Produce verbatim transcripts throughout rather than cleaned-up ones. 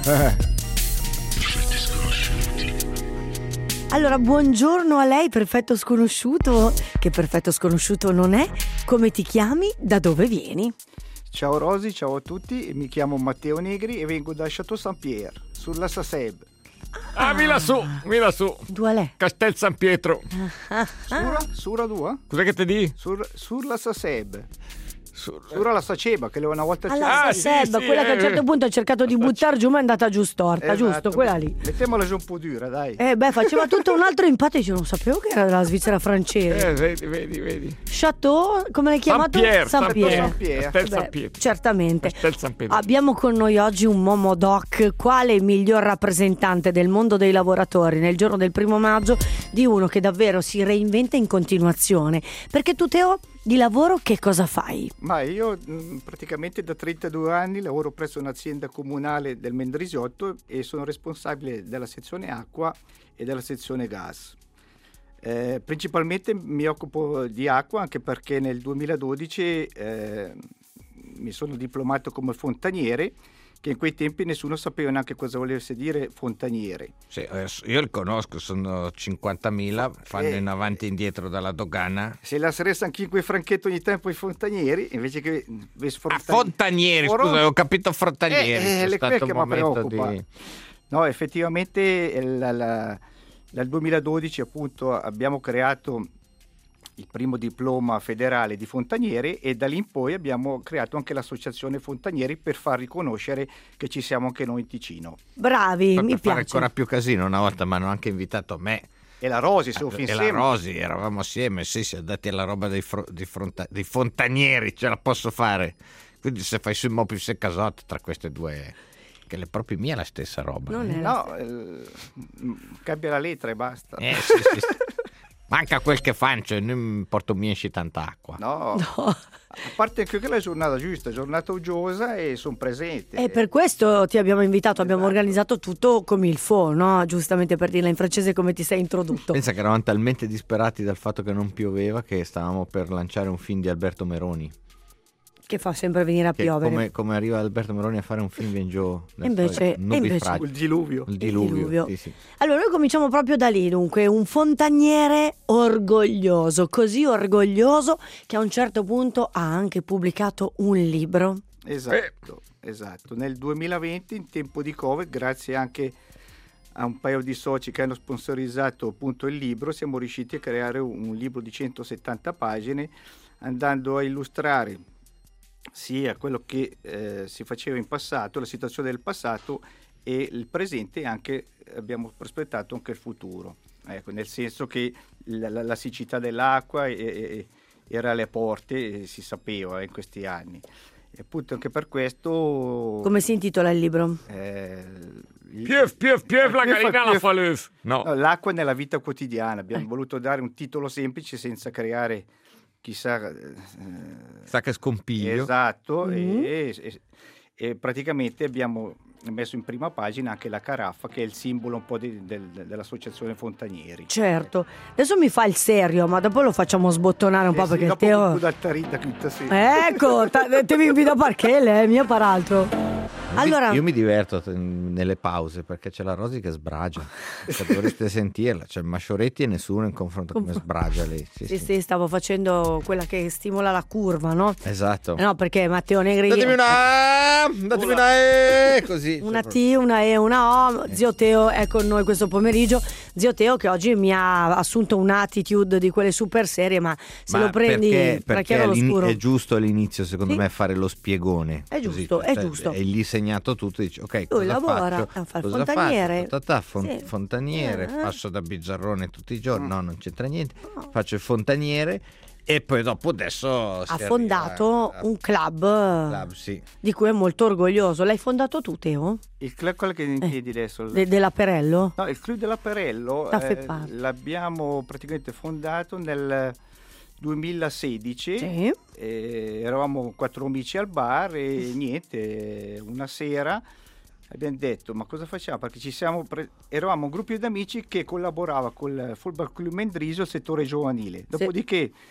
Eh. Allora, buongiorno a lei, perfetto sconosciuto. Che perfetto sconosciuto non è? Come ti chiami? Da dove vieni? Ciao Rosi, ciao a tutti, mi chiamo Matteo Negri e vengo da Château Saint-Pierre, sulla Saseb. Ah, mi lassù, mi lassù. Dove Castel San Pietro. Ah, Sura, sura dua? Cos'è che ti di? Sur, sur la Saseb. Sur... Sura la Saceba, che le una volta alla Ah, Saseb, sì, sì, quella che a un eh. certo punto ha cercato di buttare giù ma è andata giù storta, Esatto. giusto? Quella lì. Mettiamola giù un po' dura, dai. Eh beh, faceva tutto un altro impatto, io non sapevo che era della Svizzera francese. Eh, vedi, vedi, vedi. Chateau, come l'hai chiamato? Saint-Pierre, Saint-Pierre. Saint-Pierre. Castel Beh, San Pietro. certamente. Castel San Pietro. Abbiamo con noi oggi un Momo Doc, quale miglior rappresentante del mondo dei lavoratori nel giorno del primo maggio di uno che davvero si reinventa in continuazione. Perché tu, Teo, di lavoro che cosa fai? Ma io mh, praticamente da trentadue anni lavoro presso un'azienda comunale del Mendrisiotto e sono responsabile della sezione acqua e della sezione gas. Eh, principalmente mi occupo di acqua, anche perché nel duemiladodici eh, mi sono diplomato come fontaniere, che in quei tempi nessuno sapeva neanche cosa volesse dire fontaniere. Sì, io li conosco, sono cinquantamila, fanno Eh, in avanti e indietro dalla dogana. Se la saresti anche in quei franchetto ogni tempo i fontanieri, invece che Ah, fontanieri, Oro- scusa, ho capito frontanieri. Eh, eh, c'è le stato quel che un mi momento preoccupa. di... No, effettivamente eh, la- la- dal duemiladodici appunto abbiamo creato il primo diploma federale di fontanieri e da lì in poi abbiamo creato anche l'associazione fontanieri per far riconoscere che ci siamo anche noi in Ticino. Bravi, Per mi fare piace. ancora più casino, una volta mi hanno anche invitato me E la Rosi, se lo e insieme. la Rosi, eravamo assieme, sì, si è dati alla roba dei, fro- di fronta- dei fontanieri, ce la posso fare. Quindi se fai sui mopi se casotto tra queste due, che le proprie mie è la stessa roba. Non eh. è la No, eh, cambia la lettera e basta. Eh, sì, sì, sì. Manca quel che faccio, io mi porto mi esci tanta acqua. No. No. A parte anche che la giornata giusta, giornata uggiosa e sono presente. E per questo ti abbiamo invitato, abbiamo Esatto. organizzato tutto come il fo, no? Giustamente per dirla in francese come ti sei introdotto. Pensa che eravamo talmente disperati dal fatto che non pioveva che stavamo per lanciare un film di Alberto Meroni. Che fa sempre venire a Che piovere. come, come arriva Alberto Meroni a fare un film viene giù E invece- e invece- Il diluvio. il Il diluvio, diluvio. Sì, sì. Allora noi cominciamo proprio da lì, dunque, un fontaniere orgoglioso, così orgoglioso che a un certo punto ha anche pubblicato un libro. Esatto, esatto. Nel duemilaventi, in tempo di Covid, grazie anche a un paio di soci che hanno sponsorizzato appunto il libro, siamo riusciti a creare un, un libro di centosettanta pagine, andando a illustrare sia quello che eh, si faceva in passato, la situazione del passato e il presente, e anche abbiamo prospettato anche il futuro. Ecco, nel senso che la, la, la siccità dell'acqua e, e, era alle porte, e si sapeva in questi anni. E appunto anche per questo Come si intitola il libro? eh, il- Piev, piev, piev, la Piev, gallina la piev. fa l'œuf. No. no, l'acqua nella vita quotidiana. Abbiamo Eh. voluto dare un titolo semplice senza creare chissà eh, Sa che scompiglio. esatto. Mhm. e, e- e praticamente abbiamo messo in prima pagina anche la caraffa, che è il simbolo un po' di- del- dell'associazione Fontanieri. Certo, adesso mi fa il serio, ma dopo lo facciamo sbottonare un po' Eh sì, perché dopo Teo... da tarita, tutta sì. Ecco, ta- te mi invito a parchele, mio peraltro. Allora, Io mi diverto t- nelle pause perché c'è la Rosi che sbragia. Cioè, dovreste sentirla. C'è Mascioretti e nessuno in confronto come sbragia lei. Sì, sì, sì. sì, stavo facendo quella che stimola la curva, no? Esatto. Eh No, perché Matteo Negri... Datemi una A, datemi una E, così. Una T, una E, una O. Zio Teo è con noi questo pomeriggio. Zio Teo che oggi mi ha assunto un'attitude di quelle super serie, ma se Ma lo prendi perché, tra perché chiaro e all'ini- l'oscuro. è giusto all'inizio secondo Sì. me fare lo spiegone. È Così, giusto, è cioè, giusto. E gli segnato tutto, dici ok, Lui cosa lavora, faccio? fa il Cosa fontaniere. faccio? Ta, ta, ta, fon- Sì. Fontaniere, Eh. passo da Bizzarrone tutti i giorni, Mm. no, non c'entra niente. No. Faccio il fontaniere e poi dopo adesso si Ha arriva fondato a- un club, club, sì. di cui è molto orgoglioso. L'hai fondato tu, Teo? Il club, quello che è in Eh. piedi adesso. De- dell'Aperello? No, il Club dell'Aperello Da eh, Feppar. l'abbiamo praticamente fondato nel duemilasedici. Sì. Eh, eravamo quattro amici al bar e niente, una sera abbiamo detto ma cosa facciamo, perché ci siamo pre- eravamo un gruppo di amici che collaborava col Football Club Mendrisio al settore giovanile, dopodiché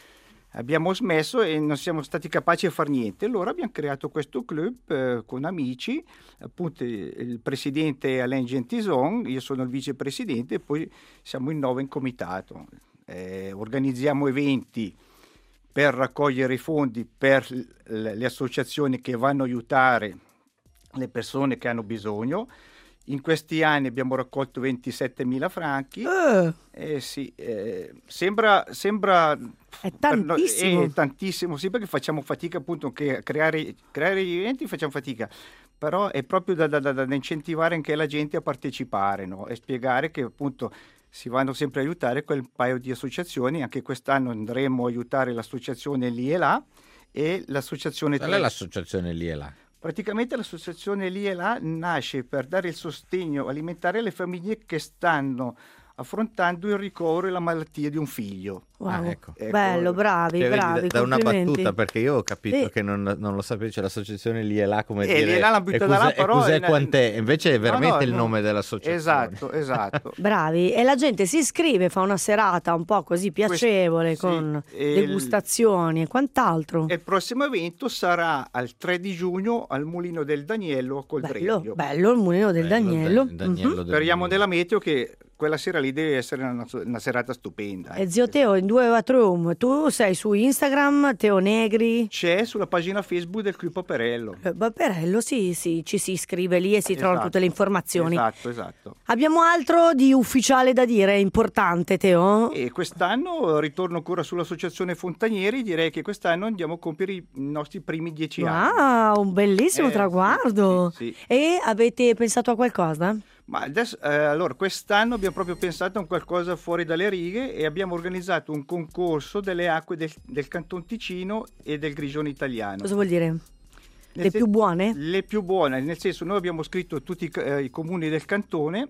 abbiamo smesso e non siamo stati capaci di fare niente. Allora abbiamo creato questo club eh, con amici, appunto il presidente è Alain Gentison, io sono il vicepresidente e poi siamo in nove in comitato. Eh, organizziamo eventi per raccogliere i fondi per le, le associazioni che vanno a aiutare le persone che hanno bisogno. In questi anni abbiamo raccolto ventisettemila franchi. Eh. Eh, sì, eh, sembra, sembra È tantissimo. È tantissimo, sì, perché facciamo fatica appunto che a creare, creare gli eventi, facciamo fatica, però è proprio da, da, da, da incentivare anche la gente a partecipare, no? E spiegare che appunto si vanno sempre a aiutare quel paio di associazioni. Anche quest'anno andremo a aiutare l'associazione Lì e Là e l'associazione... Qual è l'associazione Lì e Là? Praticamente l'associazione Lì e Là nasce per dare il sostegno alimentare alle famiglie che stanno affrontando il ricovero e la malattia di un figlio. Wow. Ah, ecco. Ecco. Bello, bravi, Cioè, vedi, bravi. da, da una complimenti. battuta, perché io ho capito Sì. che non, non lo sapevo, c'è l'associazione Lì e Là, come Eh, dire, Lì e Là l'ha buttata e là, cos'è, però e cos'è è- quant'è, invece è veramente No, no, il no. nome dell'associazione. Esatto, esatto. Bravi, e la gente si iscrive, fa una serata un po' così piacevole Questo- con sì, e il- degustazioni e quant'altro. E il prossimo evento sarà al tre di giugno al Mulino del Daniello a Bello, Coldregno. bello il mulino del Bello, Daniello. Dan- Daniello Mhm. del Speriamo Mulino. nella meteo che quella sera lì deve essere una, una serata stupenda. E zio Teo in due Watroom, tu sei su Instagram, Teo Negri. C'è sulla pagina Facebook del Club Paperello. Eh, Paperello, sì, sì, ci si iscrive lì e si trovano Esatto. tutte le informazioni. Esatto, esatto. Abbiamo altro di ufficiale da dire, importante, Teo? E quest'anno ritorno ancora sull'associazione Fontanieri, direi che quest'anno andiamo a compiere i nostri primi dieci anni. Wow, un bellissimo Eh, traguardo. sì, sì, sì. E avete pensato a qualcosa? Ma adesso, eh, allora, quest'anno abbiamo proprio pensato a un qualcosa fuori dalle righe e abbiamo organizzato un concorso delle acque del, del Canton Ticino e del Grigione italiano. Cosa vuol dire? Nel Le sen- più buone? Le più buone, nel senso noi abbiamo scritto tutti i, ca- eh, i comuni del cantone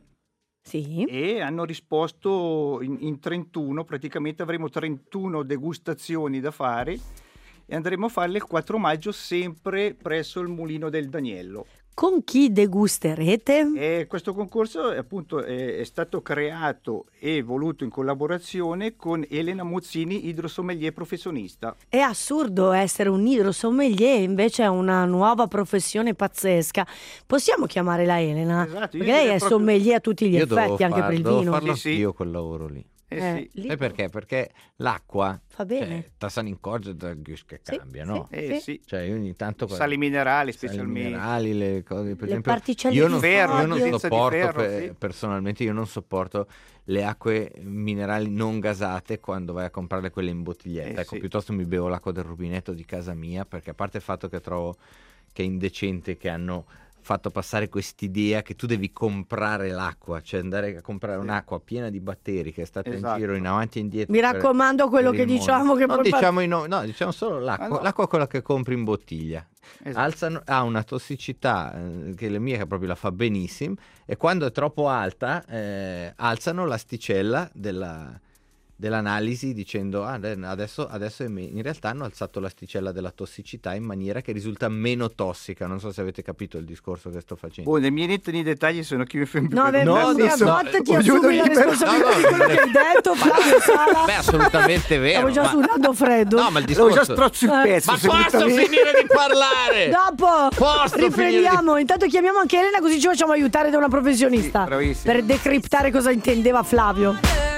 Sì. e hanno risposto in, in trentuno, praticamente avremo trentuno degustazioni da fare e andremo a farle il quattro maggio sempre presso il Mulino del Daniello. Con chi degusterete? E questo concorso è, appunto è, è stato creato e voluto in collaborazione con Elena Mozzini, idrosommelier professionista. È assurdo essere un idrosommelier, invece è una nuova professione pazzesca. Possiamo chiamarla Elena? Esatto, io Perché lei direi è proprio- sommelier a tutti gli Io devo effetti, anche far- per il devo vino. farlo Sì, sì. anch'io quel lavoro lì. Eh, Eh, sì. lì Sai perché? Perché l'acqua, fa bene. cioè, tassa in cose da che Sì, cambia, sì. no? Eh, sì. Cioè io ogni tanto Sali minerali sali specialmente. minerali, le cose, per Le esempio, particelle io di non, ferro, io non l'assenza di sopporto ferro, per- sì. personalmente io non sopporto le acque minerali non gasate quando vai a comprarle quelle in bottiglietta. Eh, ecco, sì. piuttosto mi bevo l'acqua del rubinetto di casa mia, perché a parte il fatto che trovo che è indecente che hanno fatto passare quest'idea che tu devi comprare l'acqua, cioè andare a comprare un'acqua piena di batteri che è stata Esatto. in giro in avanti e indietro. Mi per- raccomando quello per che il mondo. diciamo che non poi fa- diciamo, i no, no, diciamo solo l'acqua, Ah, no. l'acqua è quella che compri in bottiglia. Esatto. Alzano- ha una tossicità eh, che la mia proprio la fa benissimo, e quando è troppo alta eh, alzano l'asticella della, dell'analisi dicendo ah, adesso, adesso è me-". In realtà hanno alzato l'asticella della tossicità in maniera che risulta meno tossica. Non so se avete capito il discorso che sto facendo. Oh, nei miei netti dettagli sono chi mi fa No, beh, No, no, no, no, no, vattene, ti ognuno assumi la libero. responsabilità No, no, di quello che hai detto, Flavio Sala. Beh, assolutamente vero. Stavo già ma- sudando freddo. No, ma il L'avevo già discorso... strozzo il Eh. pezzo. Ma posso segretamente. finire di parlare? Dopo Posso riprendiamo. Intanto chiamiamo anche Elena, così ci facciamo aiutare da una professionista Sì, bravissima. per decriptare cosa intendeva Flavio.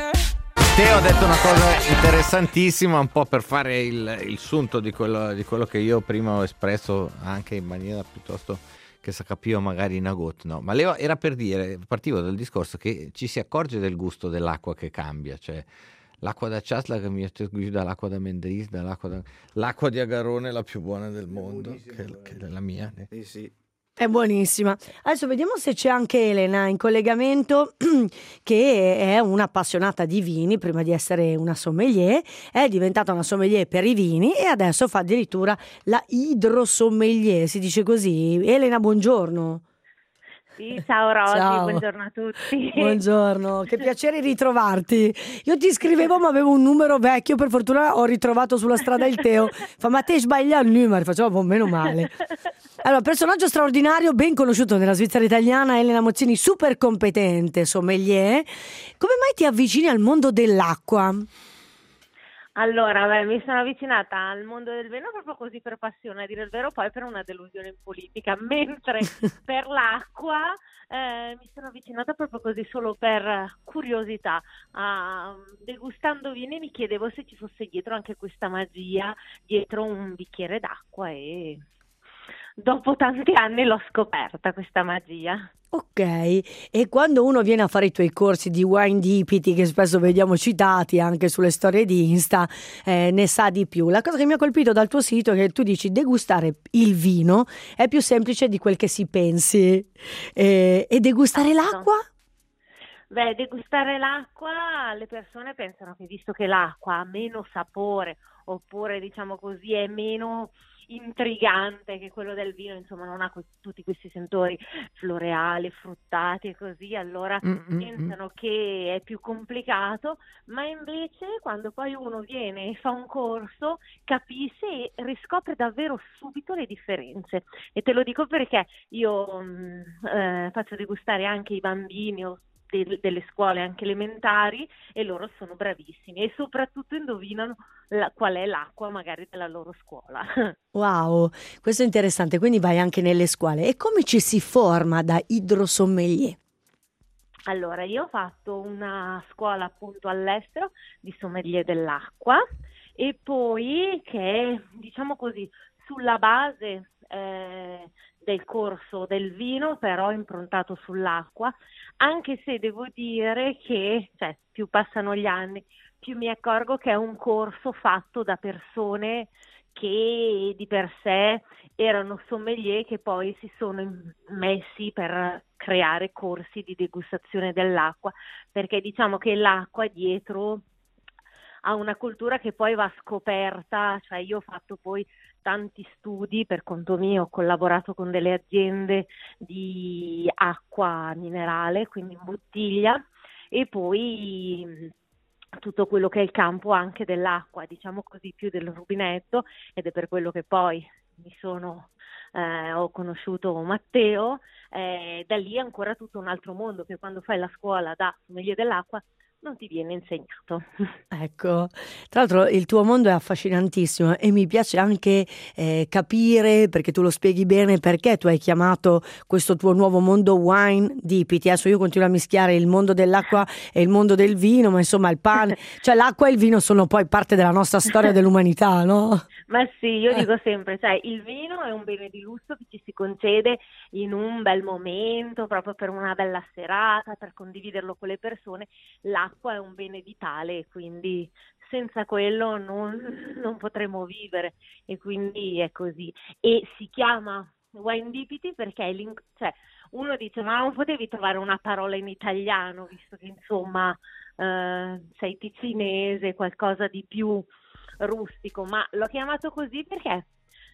Teo ha detto una cosa interessantissima, un po' per fare il, il sunto di quello, di quello che io prima ho espresso anche in maniera piuttosto che si capiva magari in agosto, no? Ma Leo era per dire, partivo dal discorso che ci si accorge del gusto dell'acqua che cambia, cioè l'acqua da Ciasla che mi guida, l'acqua da Mendris, l'acqua, da... l'acqua di Agarone è la più buona del mondo, che, che è la mia. Sì, sì. È buonissima. Adesso vediamo se c'è anche Elena in collegamento, che è un'appassionata di vini. Prima di essere una sommelier è diventata una sommelier per i vini e adesso fa addirittura la idrosommelier, si dice così. Elena, buongiorno. Sì, ciao Rosy, Ciao. buongiorno a tutti. Buongiorno, che piacere ritrovarti. Io ti scrivevo ma avevo un numero vecchio, per fortuna ho ritrovato sulla strada il Teo. Fa, ma te sbaglia il numero, facciamo un po' meno male. Allora, personaggio straordinario, ben conosciuto nella Svizzera italiana, Elena Mozzini, super competente, sommelier. Come mai ti avvicini al mondo dell'acqua? Allora, beh, mi sono avvicinata al mondo del vino proprio così per passione, a dire il vero, poi per una delusione in politica, mentre per l'acqua eh, mi sono avvicinata proprio così solo per curiosità. Ah, degustando vini mi chiedevo se ci fosse dietro anche questa magia, dietro un bicchiere d'acqua, e dopo tanti anni l'ho scoperta questa magia. Ok, e quando uno viene a fare i tuoi corsi di wine dipiti, che spesso vediamo citati anche sulle storie di Insta, eh, ne sa di più. La cosa che mi ha colpito dal tuo sito è che tu dici degustare il vino è più semplice di quel che si pensi. Eh, e degustare l'acqua? Beh, degustare l'acqua, le persone pensano che visto che l'acqua ha meno sapore, oppure diciamo così è meno intrigante che quello del vino, insomma non ha que- tutti questi sentori floreali, fruttati e così, allora Mm-mm. pensano che è più complicato, ma invece quando poi uno viene e fa un corso capisce e riscopre davvero subito le differenze. E te lo dico perché io mh, eh, faccio degustare anche i bambini o del- delle scuole anche elementari, e loro sono bravissimi e soprattutto indovinano la- qual è l'acqua magari della loro scuola. Wow, questo è interessante, quindi vai anche nelle scuole. E come ci si forma da idrosommelier? Allora, io ho fatto una scuola appunto all'estero di sommelier dell'acqua, e poi che, diciamo così, sulla base eh, del corso del vino, però improntato sull'acqua, anche se devo dire che, cioè, più passano gli anni, più mi accorgo che è un corso fatto da persone che di per sé erano sommelier, che poi si sono in- messi per creare corsi di degustazione dell'acqua, perché diciamo che l'acqua dietro ha una cultura che poi va scoperta, cioè io ho fatto poi tanti studi per conto mio, ho collaborato con delle aziende di acqua minerale, quindi in bottiglia, e poi mh, tutto quello che è il campo anche dell'acqua, diciamo così, più del rubinetto, ed è per quello che poi mi sono eh, ho conosciuto Matteo, eh, da lì è ancora tutto un altro mondo che quando fai la scuola da sommelier dell'acqua non ti viene insegnato. Ecco, tra l'altro il tuo mondo è affascinantissimo e mi piace anche eh, capire, perché tu lo spieghi bene, perché tu hai chiamato questo tuo nuovo mondo wine dipiti. Adesso io continuo a mischiare il mondo dell'acqua e il mondo del vino, ma insomma il pane, cioè l'acqua e il vino sono poi parte della nostra storia dell'umanità, no? Ma sì, io dico sempre, cioè il vino è un bene di lusso che ci si concede in un bel momento, proprio per una bella serata, per condividerlo con le persone. L'acqua è un bene vitale e quindi senza quello non, non potremo vivere, e quindi è così. E si chiama wine dipiti perché è l'in- cioè, uno dice ma non potevi trovare una parola in italiano, visto che insomma eh, sei ticinese, qualcosa di più rustico, ma l'ho chiamato così perché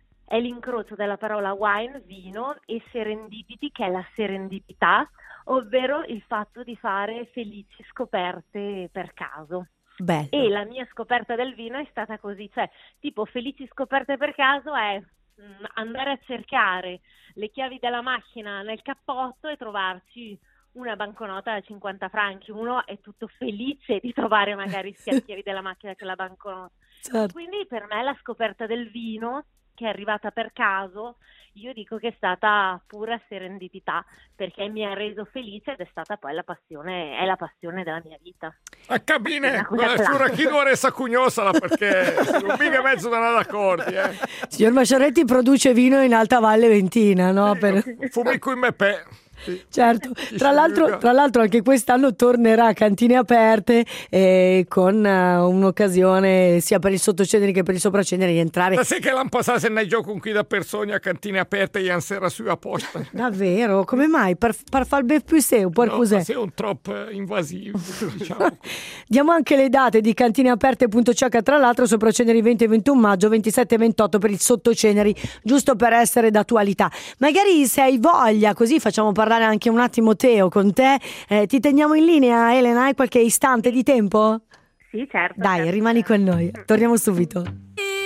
è l'incrocio della parola wine, vino, e serendipity, che è la serendipità, ovvero il fatto di fare felici scoperte per caso. Bello. E la mia scoperta del vino è stata così, cioè tipo felici scoperte per caso è mh, andare a cercare le chiavi della macchina nel cappotto e trovarci una banconota da cinquanta franchi. Uno è tutto felice di trovare magari sia le chiavi della macchina che la banconota. Certo. Quindi per me la scoperta del vino, che è arrivata per caso, io dico che è stata pura serendipità, perché mi ha reso felice ed è stata poi la passione, è la passione della mia vita. A cabine, Una cosa quella classica. sciura chi non resta cugnosala perché non mica mezzo da nada d'accordi, eh. Signor Masciaretti produce vino in Alta Valle Ventina, no? Per- Fumi qui me pe. Certo, tra l'altro, tra l'altro anche quest'anno tornerà a Cantine Aperte eh, con eh, un'occasione sia per il sottoceneri che per il sopraceneri di entrare. Da sai che l'anno passato se ne gioco con qui da persone a Cantine Aperte ieri sera su apposta. Davvero? Come mai? Per, per far ben più sé, per No, cos'è? sei un troppo invasivo, diciamo. Diamo anche le date di cantineaperte punto c h, tra l'altro sopraceneri venti e ventuno maggio, ventisette e ventotto per il sottoceneri, giusto per essere d'attualità. Magari se hai voglia, così facciamo parlare anche un attimo Teo con te, eh, ti teniamo in linea, Elena, hai qualche istante di tempo? Sì, certo. Dai, certo, rimani certo. con noi, torniamo subito. If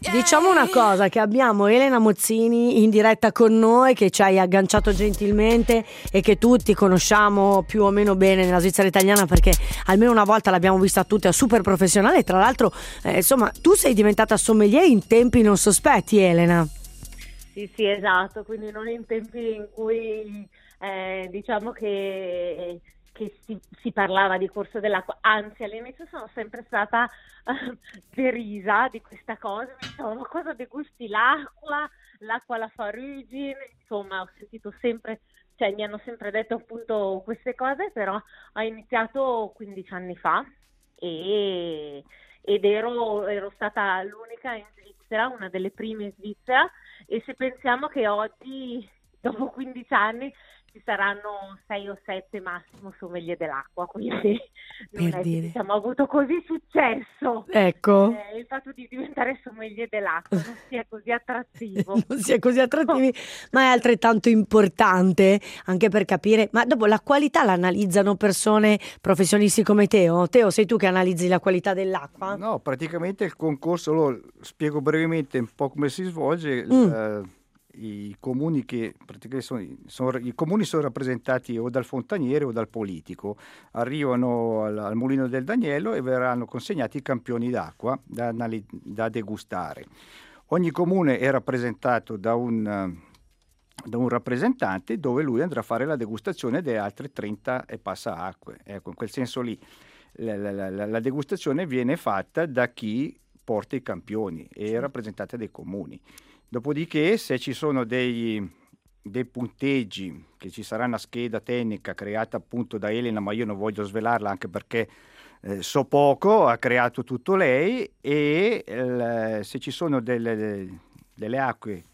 Diciamo una cosa, che abbiamo Elena Mozzini in diretta con noi, che ci hai agganciato gentilmente e che tutti conosciamo più o meno bene nella Svizzera italiana, perché almeno una volta l'abbiamo vista tutti, è super professionale. Tra l'altro eh, insomma, tu sei diventata sommelier in tempi non sospetti, Elena. Sì, sì, esatto, quindi non in tempi in cui eh, diciamo che, che si, si parlava di corso dell'acqua, anzi all'inizio sono sempre stata uh, derisa di questa cosa, mi dicevano: ma cosa degusti l'acqua, l'acqua la fa ruggine, insomma ho sentito sempre, cioè mi hanno sempre detto appunto queste cose, però ho iniziato quindici anni fa e, ed ero, ero stata l'unica in Svizzera, una delle prime in Svizzera. E se pensiamo che oggi, dopo quindici anni, ci saranno sei o sette massimo sommelier dell'acqua, quindi non Per è dire. che diciamo, avuto così successo. Ecco. Eh, il fatto di diventare sommelier dell'acqua non sia così attrattivo. Non sia così attrattivi, ma è altrettanto importante anche per capire. Ma dopo la qualità la analizzano persone professionisti come Teo? Teo, sei tu che analizzi la qualità dell'acqua? No, praticamente il concorso, lo spiego brevemente un po' come si svolge. Mm. eh, I comuni che praticamente sono, sono- i comuni sono rappresentati o dal fontaniere o dal politico, arrivano al, al Mulino del Daniello e verranno consegnati i campioni d'acqua da, anali- da degustare. Ogni comune è rappresentato da un, eh, da un rappresentante, dove lui andrà a fare la degustazione delle altre trenta e passa acque. Ecco, in quel senso lì la, la- la- la degustazione viene fatta da chi porta i campioni e è rappresentata dai comuni. Dopodiché, se ci sono dei, dei punteggi, che ci sarà una scheda tecnica creata appunto da Elena, ma io non voglio svelarla anche perché eh, so poco, ha creato tutto lei, e eh, se ci sono delle, delle acque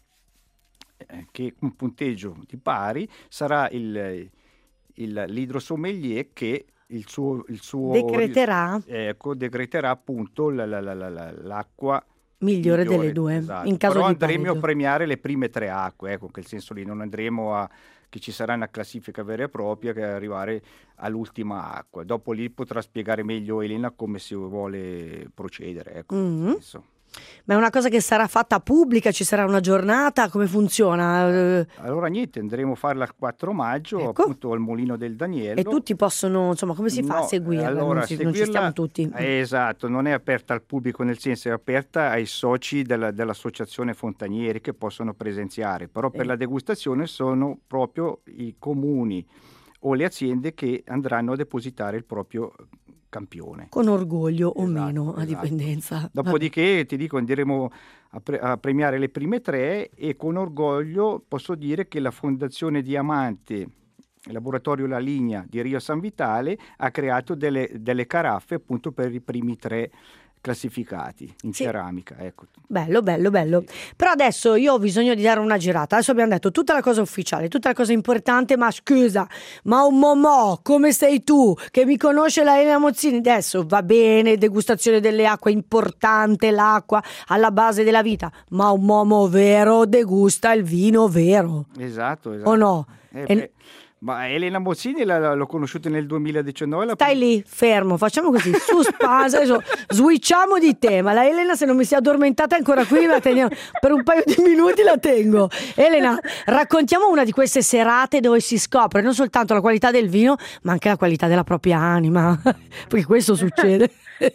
eh, che un punteggio di pari, sarà il, il, l'idrosommelier che il suo, il suo Decreterà ecco, decreterà appunto la- la- la- la- la- l'acqua migliore, migliore, delle due, esatto. in caso Però di andremo pareggio. a premiare le prime tre acque, ecco, in quel senso lì non andremo a che ci sarà una classifica vera e propria che arrivare all'ultima acqua. Dopo lì potrà spiegare meglio Elena come si vuole procedere, ecco. Mhm. Adesso. Ma è una cosa che sarà fatta pubblica? Ci sarà una giornata? Come funziona? Eh, Allora niente, andremo a farla il quattro maggio, Ecco. appunto al Mulino del Daniello. E tutti possono, insomma, come si fa a No, seguirla? allora, non, si- non ci seguirla- stiamo tutti. eh, esatto, non è aperta al pubblico, nel senso è aperta ai soci della- dell'associazione Fontanieri che possono presenziare, però per Sì. la degustazione sono proprio i comuni o le aziende che andranno a depositare il proprio campione. Con orgoglio o Esatto, meno, a esatto. dipendenza. Dopodiché ti dico, andremo a, pre- a premiare le prime tre, e con orgoglio posso dire che la Fondazione Diamante, il laboratorio La Linea di Rio San Vitale, ha creato delle, delle caraffe appunto per i primi tre classificati in Sì. ceramica, ecco. Bello, bello, bello. Però adesso io ho bisogno di dare una girata. Adesso abbiamo detto tutta la cosa ufficiale, tutta la cosa importante, ma scusa, ma un momò, come sei tu, che mi conosce la Elena Mozzini? Adesso va bene, degustazione delle acque, importante l'acqua alla base della vita, ma un momo vero degusta il vino vero, Esatto, esatto. o no? Eh, E- beh, ma Elena Mozzini la- la- l'ho conosciuta nel duemiladiciannove. la Stai prima- lì, fermo, facciamo così, suspense, adesso switchiamo di tema. La Elena, se non mi si è addormentata ancora qui, la teniamo per un paio di minuti, la tengo. Elena, raccontiamo una di queste serate dove si scopre non soltanto la qualità del vino, ma anche la qualità della propria anima, perché questo succede.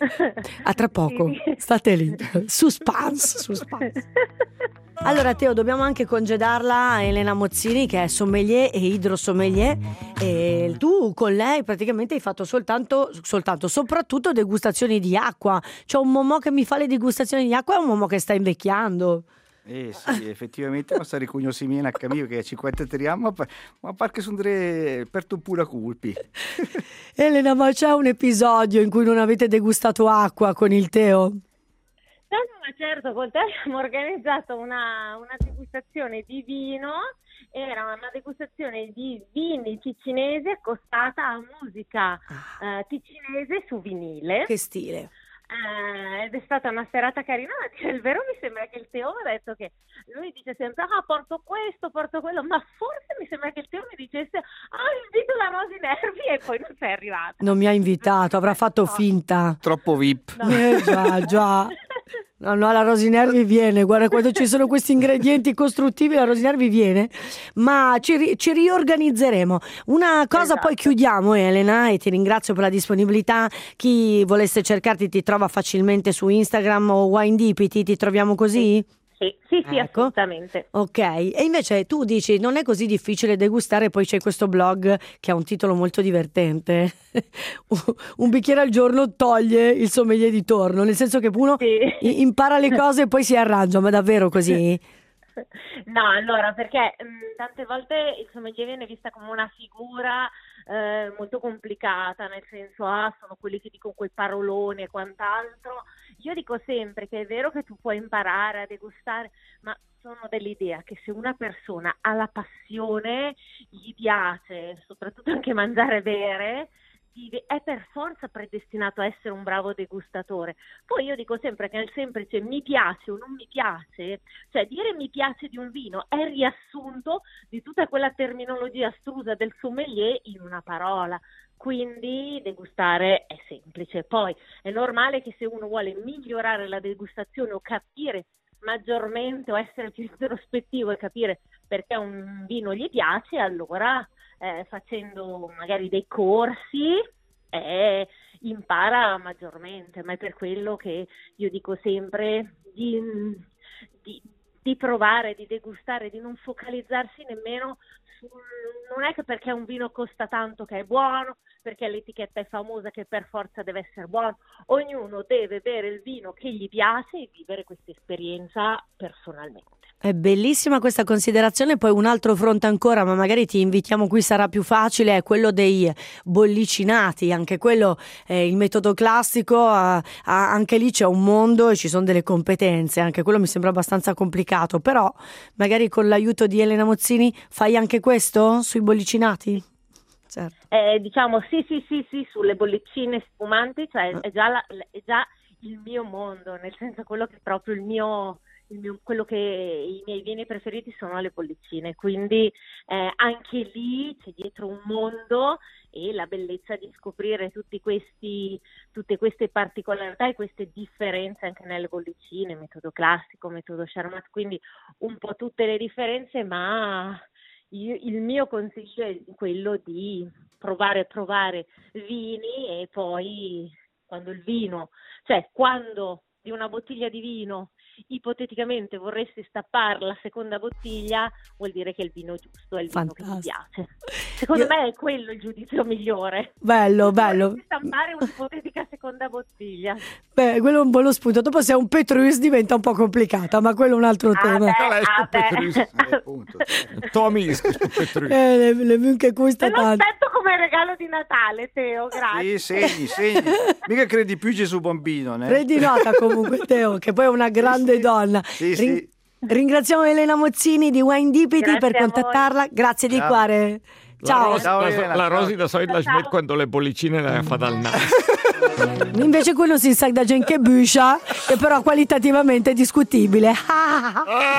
A tra poco, state lì, suspense, suspense. Allora Teo, dobbiamo anche congedarla, Elena Mozzini, che è sommelier e idrosommelier, e tu con lei praticamente hai fatto soltanto, soltanto soprattutto degustazioni di acqua. C'è un momò che mi fa le degustazioni di acqua, è un momò che sta invecchiando. Eh sì, effettivamente, ma sta riconoscimento in H M che è cinquantatré anni, ma, pa- ma perché sono per tu pura colpi. Elena, ma c'è un episodio in cui non avete degustato acqua con il Teo? No, no, ma certo, con te abbiamo organizzato una, una degustazione di vino, era una degustazione di vini ticinesi accostata a musica eh, ticinese su vinile. Che stile. Eh, ed è stata una serata carina, ma a dire il vero mi sembra che il Teo mi ha detto che lui dice sempre ah porto questo, porto quello, ma forse mi sembra che il Teo mi dicesse ah invito la Rosy Nervi, e poi non sei arrivata. Non mi ha invitato, avrà fatto No. finta. Troppo V I P. No. Eh, già, già. No, no, la Rosiner vi viene, guarda, quando ci sono questi ingredienti costruttivi la Rosiner vi viene, ma ci, ri- ci riorganizzeremo. Una cosa, Esatto. poi chiudiamo, Elena, e ti ringrazio per la disponibilità. Chi volesse cercarti ti trova facilmente su Instagram o Winedipity, ti troviamo così? Sì, sì, sì, Ecco. assolutamente. Ok, e invece tu dici non è così difficile degustare, poi c'è questo blog che ha un titolo molto divertente. Un bicchiere al giorno toglie il sommelier di torno, nel senso che uno Sì. i- impara le cose e poi si arrangia, ma davvero così? No, allora, perché mh, tante volte il sommelier viene vista come una figura eh, molto complicata, nel senso, ah, sono quelli che dicono quei paroloni e quant'altro. Io dico sempre che è vero che tu puoi imparare a degustare, ma sono dell'idea che se una persona ha la passione, gli piace, soprattutto anche mangiare e bere, è per forza predestinato a essere un bravo degustatore. Poi io dico sempre che nel semplice mi piace o non mi piace, cioè dire mi piace di un vino è il riassunto di tutta quella terminologia astrusa del sommelier in una parola. Quindi degustare è semplice. Poi è normale che se uno vuole migliorare la degustazione o capire maggiormente o essere più introspettivo e capire perché un vino gli piace, allora eh, facendo magari dei corsi eh, impara maggiormente, ma è per quello che io dico sempre di, di, di provare, di degustare, di non focalizzarsi nemmeno sul, non è che perché un vino costa tanto che è buono, perché l'etichetta è famosa che per forza deve essere buono. Ognuno deve bere il vino che gli piace e vivere questa esperienza personalmente. È bellissima questa considerazione. Poi un altro fronte ancora, ma magari ti invitiamo qui, sarà più facile, è quello dei bollicinati. Anche quello è il metodo classico, ha- ha- anche lì c'è un mondo e ci sono delle competenze, anche quello mi sembra abbastanza complicato, però magari con l'aiuto di Elena Mozzini fai anche questo sui bollicinati? Certo. Eh, diciamo sì sì sì sì sulle bollicine spumanti, cioè è già, la- è già il mio mondo, nel senso quello che è proprio il mio, il mio quello che i miei vini preferiti sono le bollicine, quindi eh, anche lì c'è dietro un mondo e la bellezza di scoprire tutti questi tutte queste particolarità e queste differenze anche nelle bollicine, metodo classico, metodo Charmat, quindi un po' tutte le differenze, ma io, il mio consiglio è quello di provare provare vini e poi quando il vino, cioè quando di una bottiglia di vino ipoteticamente vorresti stappare la seconda bottiglia, vuol dire che è il vino giusto, è il vino che ti Fantastico. piace. Secondo Io- me è quello il giudizio migliore. Bello, bello. Vorresti stappare un'ipotetica seconda bottiglia. Beh, quello è un buono spunto. Dopo se è un Petrus diventa un po' complicata, ma quello è un altro Ah, tema. beh, Qual è sto ah, beh. Petrus? Eh, appunto. Tommy, Petrus. Eh, le, le vinche custa Te lo tanto. aspetto come regalo di Natale, Teo, grazie. Sì, segni, segni. Mica credi più Gesù bambino, né? Prendi nota comunque, Teo, che poi è una grande Sì, sì. donna. Sì, Rin- sì. Ringraziamo Elena Mozzini di Winedipity Grazie per a voi. contattarla. Grazie di Ciao. cuore. La Ciao. Rosi, Ciao, la, Elena, la ciao. Rosi da solito la Ciao. smet quando le bollicine le fa dal naso. Invece quello si sa da gente che buscia, che però qualitativamente è discutibile. Ah,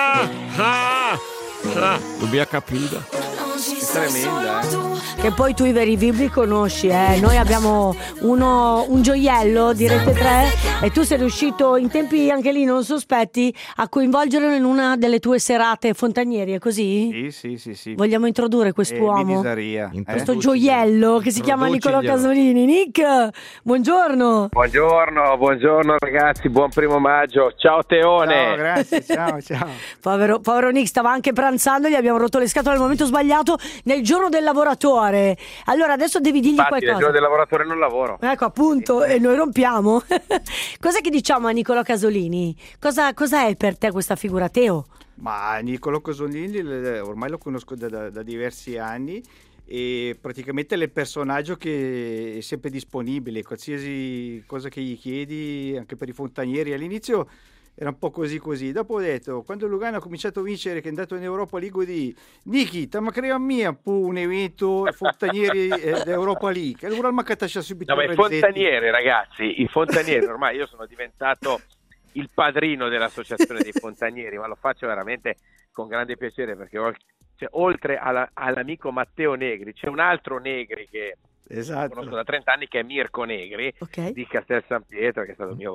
ah, ah, dobbiamo capire. Tremenda, eh. Che poi tu i veri vibri conosci, eh. Noi abbiamo uno, un gioiello di Rete tre e tu sei riuscito in tempi anche lì non sospetti a coinvolgerlo in una delle tue serate fontanieri, è così? Sì, sì, sì, sì. Vogliamo introdurre Eh, quest'uomo? Midisaria, eh? Questo gioiello che si chiama Nicolò Introduciglielo. Casolini. Nick, buongiorno. Buongiorno, buongiorno ragazzi, buon primo maggio. Ciao Teone. Ciao, grazie, ciao, ciao. Povero, povero Nick, stava anche pranzando, gli abbiamo rotto le scatole al momento sbagliato nel giorno del lavoratore. Allora adesso devi dirgli Infatti nel qualcosa. giorno del lavoratore non lavoro. Ecco appunto, e noi rompiamo. Cos'è che diciamo a Nicolò Casolini? Cosa, cosa è per te questa figura, Teo? Ma Niccolò Cosolini le- ormai lo conosco da, da- da diversi anni e praticamente è il personaggio che è sempre disponibile, qualsiasi cosa che gli chiedi, anche per i fontanieri. All'inizio era un po' così così, dopo ho detto, quando Lugano ha cominciato a vincere, che è andato in Europa League, di Niki, ma crea mia pu un evento fontanieri eh, d'Europa League, allora il Macatascia subito No, ma i Renzetti. fontanieri ragazzi, i fontanieri, ormai io sono diventato il padrino dell'associazione dei fontanieri, ma lo faccio veramente con grande piacere perché ol- cioè, oltre alla- all'amico Matteo Negri c'è un altro Negri che Esatto. conosco da trenta anni che è Mirko Negri Ok. di Castel San Pietro, che è stato mio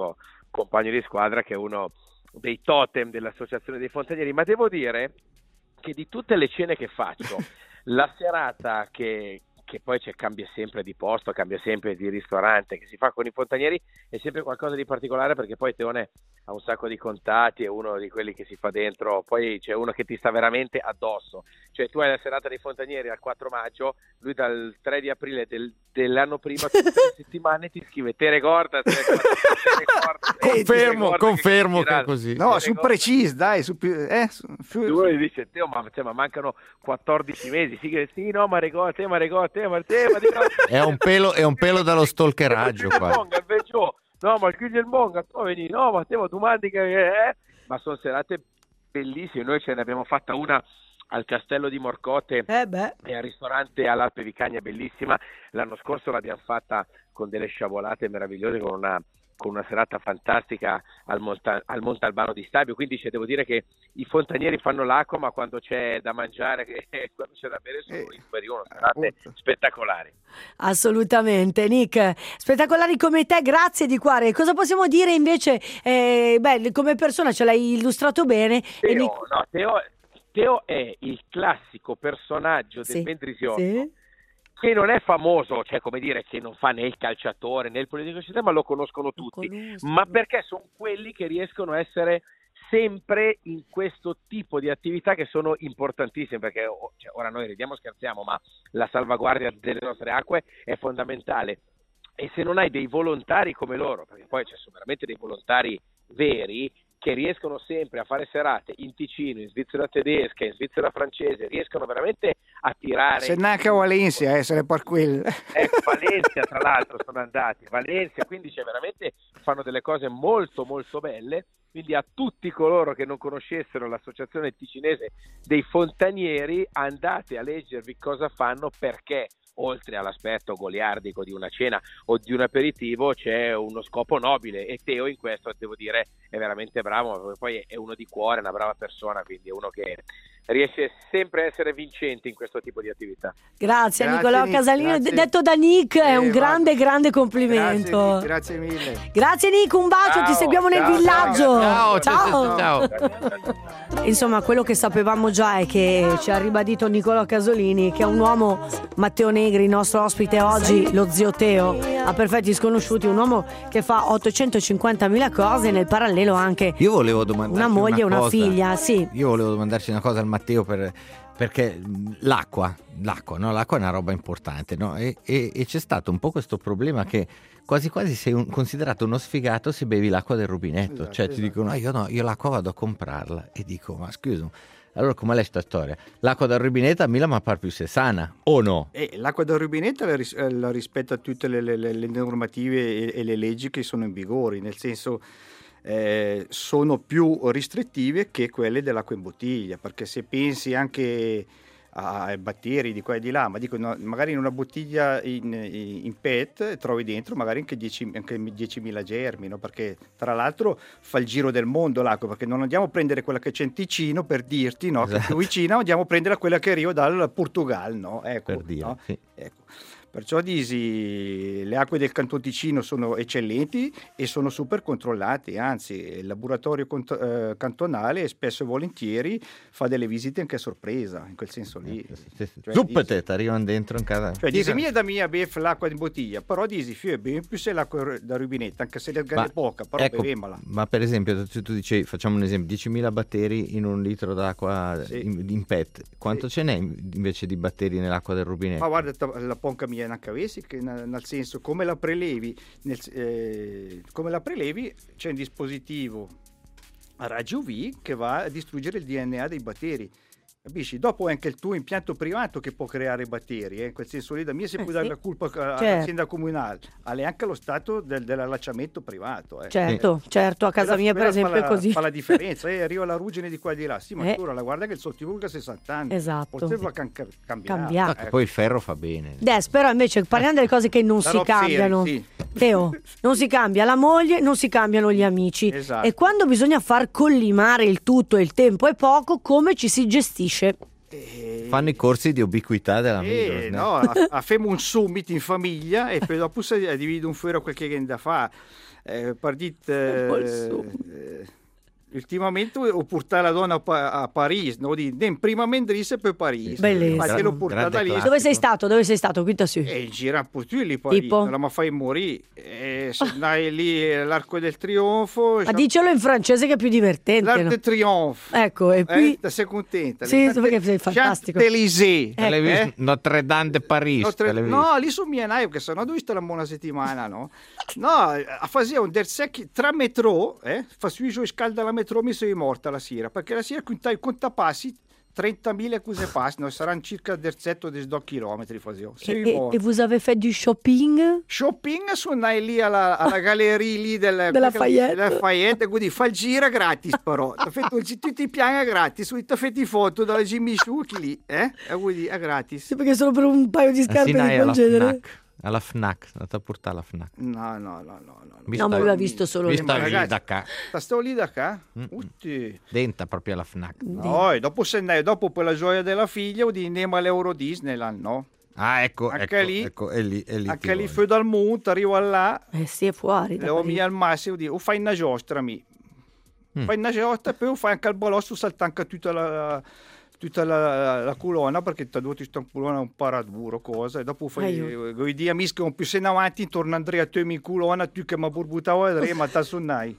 compagno di squadra che è uno dei totem dell'Associazione dei Fontanieri, ma devo dire che di tutte le cene che faccio, la serata che, che poi c'è, cambia sempre di posto, cambia sempre di ristorante, che si fa con i fontanieri, è sempre qualcosa di particolare, perché poi Teone ha un sacco di contatti, è uno di quelli che si fa dentro, poi c'è uno che ti sta veramente addosso, cioè tu hai la serata dei fontanieri al quattro maggio, lui dal tre di aprile del, dell'anno prima, tutte le settimane ti scrive te ricorda, te ricorda, confermo, te confermo che, che è così. No, su preciso, dai, su più, eh, su, su, tu gli dice Teo, ma, cioè, ma mancano quattordici mesi, sì, che, sì no, ma ricorda te, ma ricorda te, ma te, ma ricorda te. È un pelo, è un pelo dallo stalkeraggio qua. No, ma il Monga, tu vedi, no, ma te, ma tu mandi che eh? Ma sono serate bellissime, noi ce ne abbiamo fatta una al Castello di Morcote eh beh. e al ristorante all'Alpe Vicagna, bellissima. L'anno scorso l'abbiamo fatta con delle sciabolate meravigliose, con una, con una serata fantastica al, Monta, al Montalbano di Stabio, quindi cioè, devo dire che i fontanieri fanno l'acqua, ma quando c'è da mangiare e quando c'è da bere sono eh, in periodo, serate appunto. Spettacolari. Assolutamente, Nick, spettacolari come te, grazie di cuore. Cosa possiamo dire invece? Eh, beh, come persona ce l'hai illustrato bene. Teo, e Nick... no, Teo, Teo è il classico personaggio sì, del Mendrisiotto, sì. che non è famoso, cioè come dire che non fa né il calciatore né il politico, ma lo conoscono tutti, conosco. Ma perché sono quelli che riescono a essere sempre in questo tipo di attività che sono importantissime, perché cioè, ora noi ridiamo, scherziamo, ma la salvaguardia delle nostre acque è fondamentale, e se non hai dei volontari come loro, perché poi ci sono veramente dei volontari veri che riescono sempre a fare serate in Ticino, in Svizzera tedesca, in Svizzera francese, riescono veramente a tirare. Se neanche a Valencia, essere per quello. Ecco, Valencia tra l'altro sono andati, Valencia, quindi cioè, veramente fanno delle cose molto molto belle, quindi a tutti coloro che non conoscessero l'associazione ticinese dei fontanieri, andate a leggervi cosa fanno, perché oltre all'aspetto goliardico di una cena o di un aperitivo c'è uno scopo nobile, e Teo in questo devo dire è veramente bravo, poi è uno di cuore, una brava persona, quindi è uno che riesce sempre a essere vincente in questo tipo di attività. Grazie, grazie Nicolò Nick, Casalino, grazie. detto da Nick è eh, un grande guarda. grande complimento. Grazie, grazie mille. Grazie Nick, un bacio, Ciao, ti seguiamo nel ciao, villaggio. Ciao, ciao, ciao, ciao. Insomma, quello che sapevamo già è che ci ha ribadito Nicolò Casolini, che è un uomo, Matteo Negri, nostro ospite oggi, lo zio Teo, a Perfetti Sconosciuti, un uomo che fa ottocentocinquantamila cose, nel parallelo anche Io volevo domandarci una moglie e una cosa. figlia, sì. Io volevo domandarci una cosa al Matteo, per, perché l'acqua, l'acqua, no? L'acqua è una roba importante, no? E, e, e c'è stato un po' questo problema che quasi quasi sei un, considerato uno sfigato se bevi l'acqua del rubinetto. Esatto, cioè ti esatto. dicono, ah, io no, io l'acqua vado a comprarla, e dico, ma scusa, allora com'è la sta storia? L'acqua dal rubinetto a Milano ma par più se sana, o no? Eh, l'acqua da rubinetto la, ris- la rispetta tutte le, le, le normative e, e le leggi che sono in vigore, nel senso eh, sono più restrittive che quelle dell'acqua in bottiglia, perché se pensi anche ai batteri di qua e di là, ma dico, no, magari in una bottiglia in, in P E T trovi dentro magari anche, dieci, anche diecimila germi, no? Perché tra l'altro fa il giro del mondo l'acqua, perché non andiamo a prendere quella che c'è in Ticino, per dirti, no? Esatto. Che è più vicina, andiamo a prendere quella che arriva dal Portogallo, no? Ecco, per dire, no? Sì. Ecco. Perciò Disi, le acque del Canton Ticino sono eccellenti e sono super controllate, anzi il laboratorio cont- eh, cantonale spesso e volentieri fa delle visite anche a sorpresa, in quel senso lì. Sì, sì. Cioè, Zuppete, Disi, ti arrivano dentro in casa. cioè Disi, mia da mia bev l'acqua in bottiglia, però Disi, fio, bevi più se l'acqua da rubinetto, anche se è poca, però ecco, bevemola. Ma per esempio, tu, tu dicevi, facciamo un esempio, diecimila batteri in un litro d'acqua, sì, in, in P E T, quanto sì, ce n'è invece di batteri nell'acqua del rubinetto? Ma guarda, la ponca mia in H che nel senso, come la prelevi nel, eh, come la prelevi c'è un dispositivo a raggi U V che va a distruggere il D N A dei batteri, capisci? Dopo è anche il tuo impianto privato che può creare batteri, eh? In quel senso lì da me si eh, può dare sì, la colpa certo, all'azienda comunale, alle anche allo stato del, dell'allacciamento privato, eh? certo, sì, certo, a casa quella, mia per esempio la, è così, fa la differenza, eh? Arriva la ruggine di qua e di là, sì, ma eh. tu la guarda che il sottovuoco ha sessanta anni, esatto, poteva can- cambiare, cambiare. ecco. Poi il ferro fa bene. Des, però invece parliamo delle cose che non La si rock cambiano, series, sì. Teo, non si cambia la moglie, non si cambiano gli amici, esatto, e quando bisogna far collimare il tutto e il tempo è poco, come ci si gestisce? Eh, fanno i corsi di ubiquità della eh, Migros. no, facciamo un summit in famiglia e poi dopo si divide un fuori quel che da fa. Eh, partito, eh, ultimamente ho portato la donna a, pa- a Parigi, no? Di, prima Mendrisse e poi Parigi. Bellissimo. Infatti l'ho portata lì. Dove sei stato? Dove sei stato? Quinta su. E gira un po' tu lì Parigi, Tipo? non la fai morire. E se andai lì all'Arco del Trionfo. Ma dicelo in francese che è più divertente. L'Arc No? de Triomphe. Ecco, e qui... Eh, sei contenta? Sì, perché sei fantastico. Champs-Élysées. Te l'hai Eh? visto? Notre Dame de Paris. No, tre- te l'hai visto? no, lì sono mia nai, perché sennò dove sta la buona settimana, no? No, a fare un del secchi tra metro, eh? Fa su i scalda la metro, mi sono morta la sera, perché la sera conta, conta passi, trentamila cose passi, no? Saranno circa derzetto di due chilometri facevo. E, e, e vous avez fait du shopping? Shopping sono andai lì alla, alla galleria lì del, Della Lafayette. della Lafayette, quindi fa il gira gratis però, ti fatto tutti i piani gratis, ti fatti foto dalla Jimmy Choo lì, eh? E quindi è gratis. Sì, perché solo per un paio di scarpe Sì, di dai, quel alla genere. FNAC. Alla FNAC, è andata a portare alla FNAC. No, no, no, no. no. Visto- No, ma aveva visto solo le Vista Ma lì ragazzi- da qua. Sto lì da qua? Mm. Utti. Denta proprio alla FNAC. No, e dopo se ne dopo per la gioia della figlia o di andiamo all'Euro Disneyland, no? Ah, ecco, Anche ecco, lì- ecco, è lì, è lì. Anche ti lì voglio. fu dal monte, arrivo là, Eh sì, è fuori. da le ho Parigi. mia al massimo, di, o fai una giostra, mi. Mm. Fai una giostra e poi fai anche il bolosso, salta anche tutta la... tutta la, la colonna perché ti ha dovuto questa colonna un paraduro cosa e dopo fai i dia mischiano più se ne avanti intorno a Andrea tu mi colonna tu che mi ha burbutato a Andrea ma ti suonai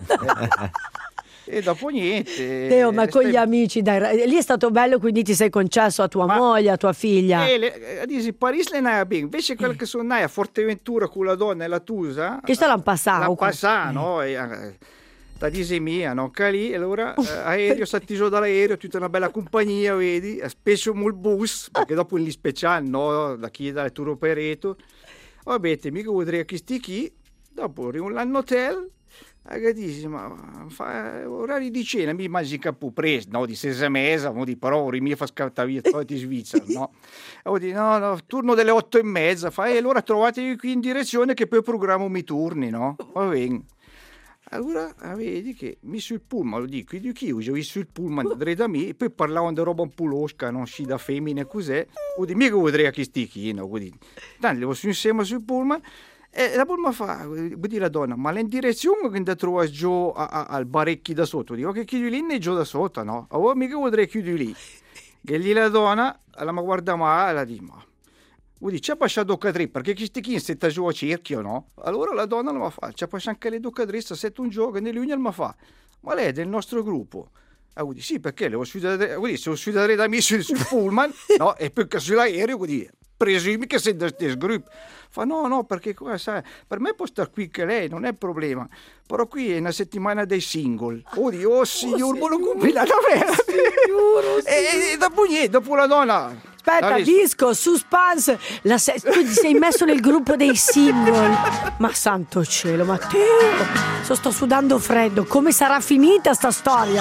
e dopo niente Teo, ma eh, con stai- gli amici, dai, lì è stato bello, quindi ti sei concesso a tua Ma- moglie, a tua figlia. e le, eh, dici Paris le nai bene invece quella che suonai a Forteventura con la donna e la Tusa Che sta l'hanno passato. l'hanno passato no e, eh, da dise mia, no? Che lì, e allora eh, aereo, sattiso dall'aereo, tutta una bella compagnia, vedi, spesso il bus, perché dopo gli speciali, no? Da chi dalle tour operator, vabbè, te mica vorrei che sti chi, dopo l'anno hotel, e dici, ma fa orari di cena, mi immagino che pu preso, no? Di sei mesi, mo di però, ora mi fa scattare via, poi ti Svizzera, no? E io dico, no, no, turno delle otto e mezza, fa, e allora trovatevi qui in direzione che poi programmo i turni, no? Va bene. Allora vedi che mi sul pullman, lo dico, io chi uso sul pullman da me e poi parlavano di roba un po' losca, non si da femmine cos'è, o di mica vorrei che stichino, quindi tanto le su insieme sul pullman e la pullman fa, vuol dire la donna, ma in direzione che da trovare giù a- a- al barecchi da sotto, dico che chiudi lì e giù da sotto, no? Allora mica vorrei chiudere lì, che lì la donna, la mi guarda male, la dice, ma vuol dire, c'è passato cadri perché questi chi si sta giù a cerchio, no? Allora la donna non mi fa, c'è passato anche le due cadri, se un gioco e lui non mi fa, ma lei è del nostro gruppo. Ah, vuol dire, sì, perché le ho studiato, vuol dire, se ho studiato da me sul, sul pullman, no? E poi che sull'aereo, vuol dire, presumi che sei del stesso gruppo. Fa, no, no, perché qua, sai, per me può stare qui che lei, non è problema, però qui è una settimana dei single. Oh, Dio, oh, signor, ma non compila davvero. E, e dopo niente, dopo la donna... Aspetta, Dai, disco, suspense. La se- tu ti sei messo nel gruppo dei single. Ma santo cielo, Matteo. So, sto sudando freddo. Come sarà finita sta storia?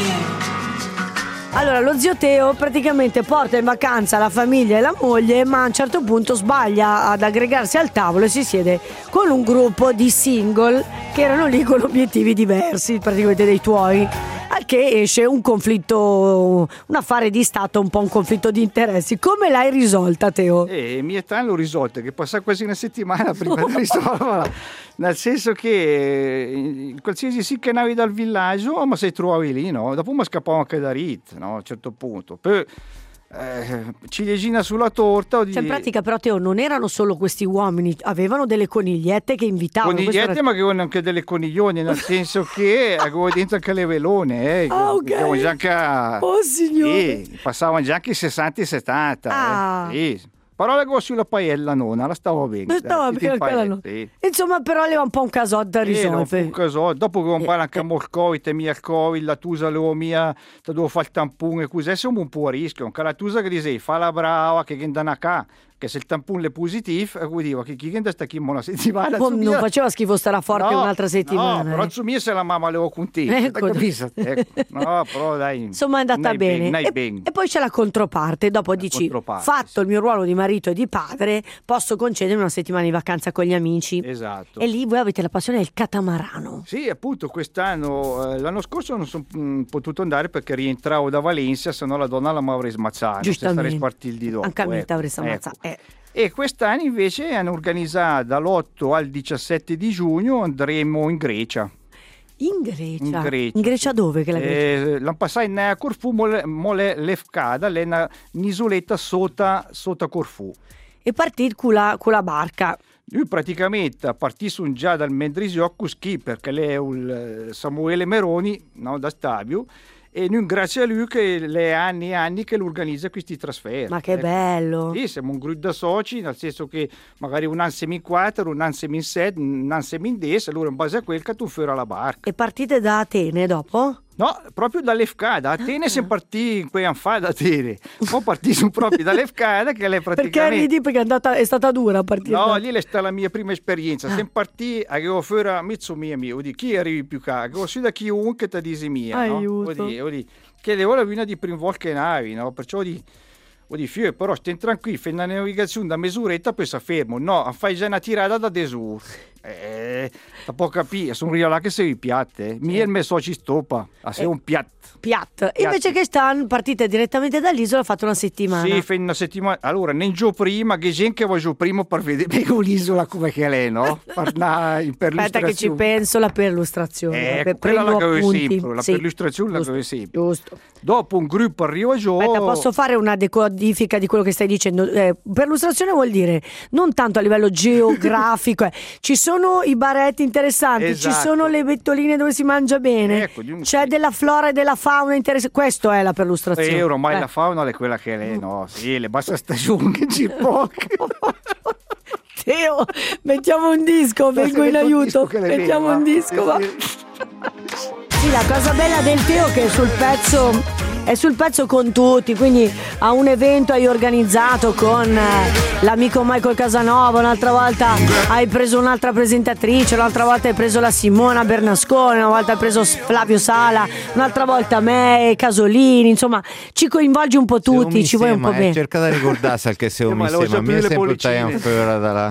Allora, lo zio Teo praticamente porta in vacanza la famiglia e la moglie, ma a un certo punto sbaglia ad aggregarsi al tavolo e si siede con un gruppo di single che erano lì con obiettivi diversi, praticamente dei tuoi. Al che esce un conflitto, un affare di Stato, un po' un conflitto di interessi. Come l'hai risolta, Teo? E mia età l'ho risolta, che passa quasi una settimana prima di risolverla. Nel senso che in qualsiasi sì che navi dal villaggio, ma se trovavi lì, no? Dopo mi scappavo anche da Rit, no? A un certo punto. Poi eh, ciliegina sulla torta. Di... Cioè, in pratica, però, Teo, non erano solo questi uomini, avevano delle conigliette che invitavano. Conigliette, Questo era- ma che avevano anche delle coniglione, nel senso che avevo dentro anche le velone, eh. Ah, ok. Avevamo già anche... Oh, signore. Sì, passavano già anche i sessanta e settanta. Ah. Eh. Sì. Però la go sulla paella nonna, la stavo bene. Non stava dai, bene in paella, quella no. sì. Insomma, però aveva un po' un casotto da Eh, no, risolvere. un caso, dopo che Eh, compare anche eh. a Morcovi, te mia il Covid, la tusa le mia, te devo fare il tampone e così, siamo un po' a rischio, anche la tusa che dice, fa la brava, che che andano a ca, che se il tampone è positivo, vuol dire che chi sta qui una settimana. Oh, non mia... faceva schifo stare forte no, un'altra settimana. No, però eh. su mia se la mamma le ho contenta. Ecco. ecco. No, però dai. Insomma è andata bene. Ben, e, ben. e poi c'è la controparte, dopo la dici, controparte, fatto sì. il mio ruolo di marito e di padre, posso concedermi una settimana di vacanza con gli amici. Esatto. E lì voi avete la passione del catamarano. Sì, appunto, quest'anno, eh, l'anno scorso non sono mh, potuto andare perché rientravo da Valencia, se no la donna la mi avrei smazzata. Giustamente. Se sarei spartito di dopo. Anche a me ecco, ti avrei ammazzato. ecco. Eh. E quest'anno invece hanno organizzato dall'otto al diciassette di giugno andremo in Grecia. In Grecia? In Grecia, in Grecia dove? Che la Grecia? Eh, l'anno passato in Corfù, mole, mole Lefkada, è una un'isoletta sotto, sotto Corfù. E partì con la, con la barca. Lui praticamente partì già dal Mendrisiocco ski perché lei è il Samuele Meroni, no, da Stabio, e noi grazie a lui che le anni e anni che lui organizza questi trasferti. Ma che ecco. bello! Sì, siamo un gruppo da soci, nel senso che magari un anno siamo in quattro, un anno siamo in sette, un anno siamo in dieci, allora in base a quel che tu fuori alla barca. E partite da Atene dopo? No, proprio dall'Efcada, da Atene ah. siamo partiti quei anni fa da Atene, poi partiti proprio dall'Efcada che lei praticamente... Perché ridi? Perché è, andata, è stata dura a partire No, da... lì è stata la mia prima esperienza, Ah. siamo partiti, avevo fuori a mezzo mia mio, di chi arrivi più caro, avevo su da chiunque ti dice mia, Aiuto. no? Odi, odi, che devo la vina di prima volta che navi, no? Perciò di... Odi, fio, però stiamo tranquilli, fai una navigazione da mesuretta poi si fermo, no, fai già una tirata da desur. Eh, da può capire, sono io là che sei piatte, mi e il mio socio stoppa, a sei Eh. un piatto. Piat. Invece che stanno partite direttamente dall'isola, ho fatto una settimana. Sì, fai una settimana. Allora, ne giù prima, che gente che va giù prima per vedere l'isola come che è, no? Per, na, per Aspetta che ci penso, la perlustrazione. Eh, per quella la prendo che avevo appunti. sempre, la Sì, perlustrazione la che giusto, avevo sempre. Giusto. Dopo un gruppo arriva giù. Aspetta, posso fare una decodifica di quello che stai dicendo? Eh, perlustrazione vuol dire non tanto a livello geografico, eh. Ci sono i baretti interessanti, Esatto. ci sono le bettoline dove si mangia bene, Ecco, di un- c'è della flora e della fauna interessante. Questo è la perlustrazione. Eh, ormai Eh. la fauna è quella che è, no? Sì, le bassa stagioni che ci poche. Teo, mettiamo un disco, vengo in Metto un aiuto. disco che le Mettiamo vedo, un va. disco, va. Sì, sì. Sì, la cosa bella del Teo è che sul pezzo è sul pezzo con tutti, quindi a un evento hai organizzato con eh, l'amico Michael Casanova, un'altra volta hai preso un'altra presentatrice, un'altra volta hai preso la Simona Bernasconi, una volta hai preso Flavio Sala, un'altra volta me, Casolini, insomma ci coinvolgi un po' tutti, ci vuoi un po' eh, bene. cerca di ricordarsi che sei Eh, un ma lo insieme, a me sapevo le sempre bollicine. stai fuori dalla...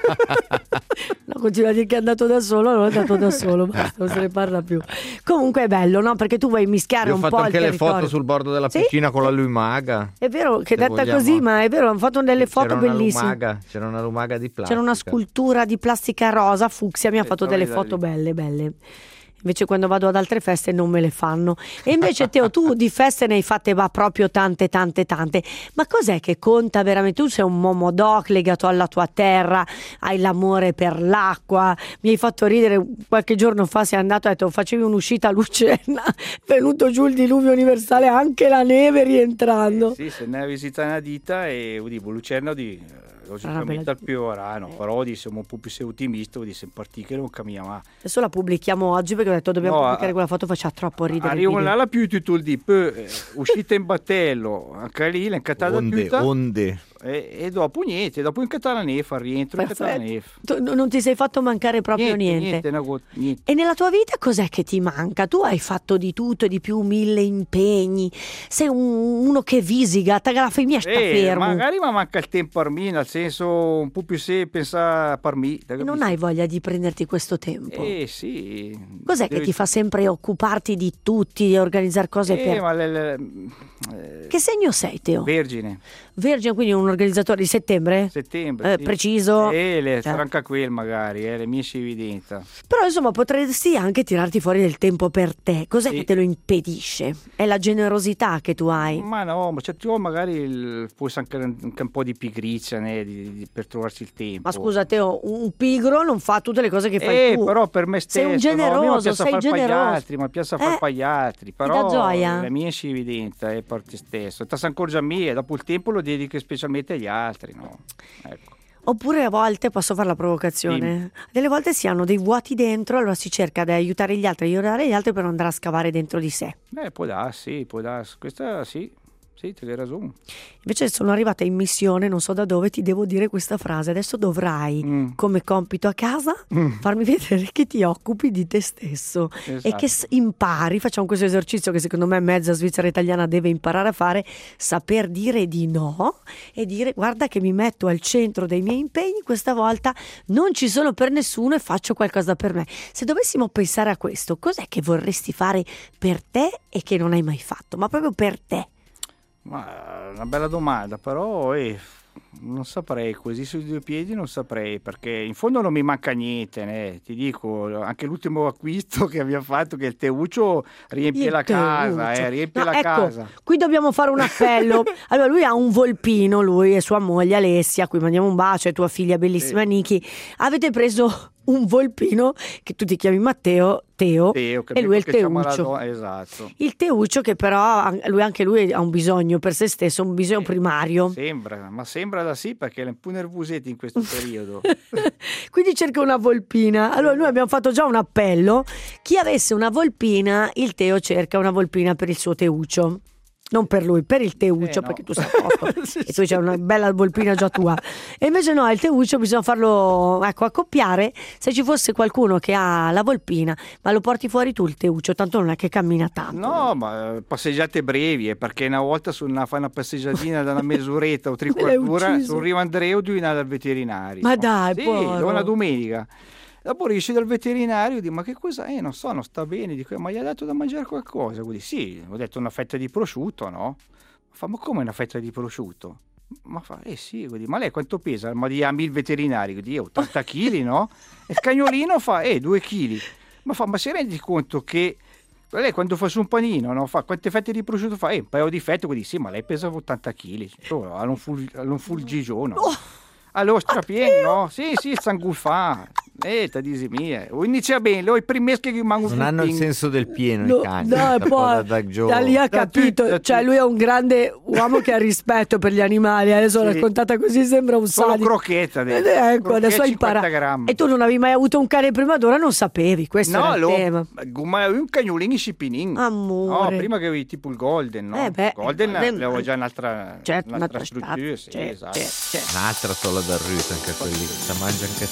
No, continua a dire che è andato da solo, non è andato da solo, basta, non se ne parla più. Comunque è bello, no? Perché tu vuoi mischiare Io ho un fatto po' il anche le territorio. foto sul bordo della Sì? piscina con la lumaga. È vero che Se detta vogliamo. così, ma è vero, hanno fatto delle foto C'era una bellissime. lumaga, c'era una lumaga di plastica. C'era una scultura di plastica rosa, fucsia, mi ha Eh, fatto trovi delle da foto lì. belle, belle. Invece quando vado ad altre feste non me le fanno. E invece Teo, tu di feste ne hai fatte va proprio tante, tante, tante. Ma cos'è che conta veramente? Tu sei un momodoc legato alla tua terra, hai l'amore per l'acqua. Mi hai fatto ridere qualche giorno fa, sei andato e hai detto facevi un'uscita a Lucerna, è venuto giù il diluvio universale, anche la neve rientrando. Sì, se ne visita una ditta e dico, Lucerna di... logicamente al più ora, no, però di, siamo un po' più ottimisti, di siamo partiti che non cammina mai. Adesso la pubblichiamo oggi perché ho detto dobbiamo No, pubblicare a- quella foto, faccia troppo ridere. il Arrivo video. là la più tutto il di, poi eh, uscita in battello, anche lì l'incattata Onde, tutta onde. e, e dopo niente, dopo in Catala Nef, al rientro in Catala Perfetto. Nef. Tu non ti sei fatto mancare proprio niente. niente, una gota- niente. E nella tua vita cos'è che ti manca? Tu hai fatto di tutto e di più, mille impegni, sei un- uno che visiga, tagala mia sta Eh, fermo. magari mi manca il tempo per me, nel senso un po' più se pensare per me. E non hai voglia di prenderti questo tempo. Eh sì. Cos'è che Devi- ti fa sempre occuparti di tutti e organizzare cose Eh, per... ma le- le- eh, Che segno sei, Teo? Vergine, Vergine, quindi un organizzatore di settembre? settembre. Eh, sì. preciso. Eh, le, Cioè. franca quel magari, eh, le mie si evidenza. Però insomma potresti anche tirarti fuori del tempo per te. Cos'è Sì. che te lo impedisce? È la generosità che tu hai. Ma no, ma certi volte magari il, puoi anche un, anche un po' di pigrizia né, di- di- per trovarsi il tempo. Ma scusa Teo, un pigro non fa tutte le cose che fai Eh, tu. però per me stesso, Sei un no? A me generoso, mi piace sei far fare gli generoso. altri, mi piace Eh, far fare gli altri, dà però gioia. la mia si evidenta è per te stesso. Ti accorgi a me e dopo il tempo lo dedichi specialmente agli altri, no? Ecco. Oppure a volte, posso fare la provocazione, delle volte si hanno dei vuoti dentro, allora si cerca di aiutare gli altri, aiutare gli altri per non andare a scavare dentro di sé. Eh, può darsi, può darsi. Questa sì, sì, ti hai ragione. Invece sono arrivata in missione, non so da dove, ti devo dire questa frase. Adesso dovrai, Mm. come compito a casa, Mm. farmi vedere che ti occupi di te stesso e Esatto. che s- impari, facciamo questo esercizio che secondo me mezza svizzera italiana deve imparare a fare, saper dire di no e dire guarda che mi metto al centro dei miei impegni, questa volta non ci sono per nessuno e faccio qualcosa per me. Se dovessimo pensare a questo, cos'è che vorresti fare per te e che non hai mai fatto, ma proprio per te? Ma una bella domanda, però eh, non saprei, così sui due piedi non saprei, perché in fondo non mi manca niente, né? Ti dico, anche l'ultimo acquisto che abbiamo fatto, che il Teuccio riempie Il la casa, Teuccio. eh, riempie No, la ecco, casa. qui dobbiamo fare un appello. Allora, lui ha un volpino, lui e sua moglie Alessia, a cui mandiamo un bacio, e tua figlia bellissima Sì. Niki. Avete preso un volpino che tu ti chiami Matteo, Teo, Teo, che e lui è il che chiama la Teuccio. donna- esatto. Il Teuccio che però, lui, anche lui ha un bisogno per se stesso, un bisogno Sì. primario. Sembra, ma sembra da sì, perché è un po' nervosetto in questo periodo. Quindi cerca una volpina. Allora noi abbiamo fatto già un appello. Chi avesse una volpina, il Teo cerca una volpina per il suo Teuccio. Non per lui, per il Teuccio, Eh, no. perché tu sei a posto Sì, e tu c'è una bella volpina già tua. E invece no, il Teuccio bisogna farlo, ecco, accoppiare. Se ci fosse qualcuno che ha la volpina, ma lo porti fuori tu il Teuccio, tanto non è che cammina tanto. No, ma eh, passeggiate brevi, eh, perché una volta su una, fai una passeggiatina da una mezz'oretta o tre Me l'hai quartura ucciso. sul Rio Andreo devi andare dal veterinario. Ma dai, sì, povero. una domenica. Dopo riesci dal veterinario, dico, ma che cosa è? Non so, non sta bene. Dico, ma gli ha dato da mangiare qualcosa? Quindi sì, ho detto una fetta di prosciutto, no? Fa, ma come una fetta di prosciutto? Ma fa, eh sì, quindi, ma lei quanto pesa? Ma diamo il veterinario, quindi io ottanta chili, no? E il cagnolino fa, eh, due chili. Ma fa, ma si rendi conto che lei quando fa su un panino, no? Fa quante fette di prosciutto fa? Eh, un paio di fette, quindi sì, ma lei pesa ottanta chili. Oh, ha un full, ha un full gigione. Oh. Allora, strapieno, no? Sì, sì, sangufa. Eh, ti dici mia. O inizia bene, lo i primeschi che rimangono Non hanno il fruttini. senso del pieno No, i cani. no, da, e poi da, da, Joe. da lì ha Da capito, tutto, da cioè tutto. lui è un grande uomo che ha rispetto per gli animali. Adesso Sì. raccontata così sembra un Solo sadico. crocchetta adesso. Ed ecco, Crocchetta adesso hai cinquanta imparato. grammi. E tu non avevi mai avuto un cane prima d'ora, non sapevi, questo No, era il lo, tema. ma un cagnolino scipinin. Amore. No, prima che avevi tipo il golden, no? Eh beh, golden Golden- avevo già un'altra, Certo, un'altra un'altra struttura, sì, certo, esatto. certo, certo. Un'altra solo da Ruth, anche quelli. La mangia anche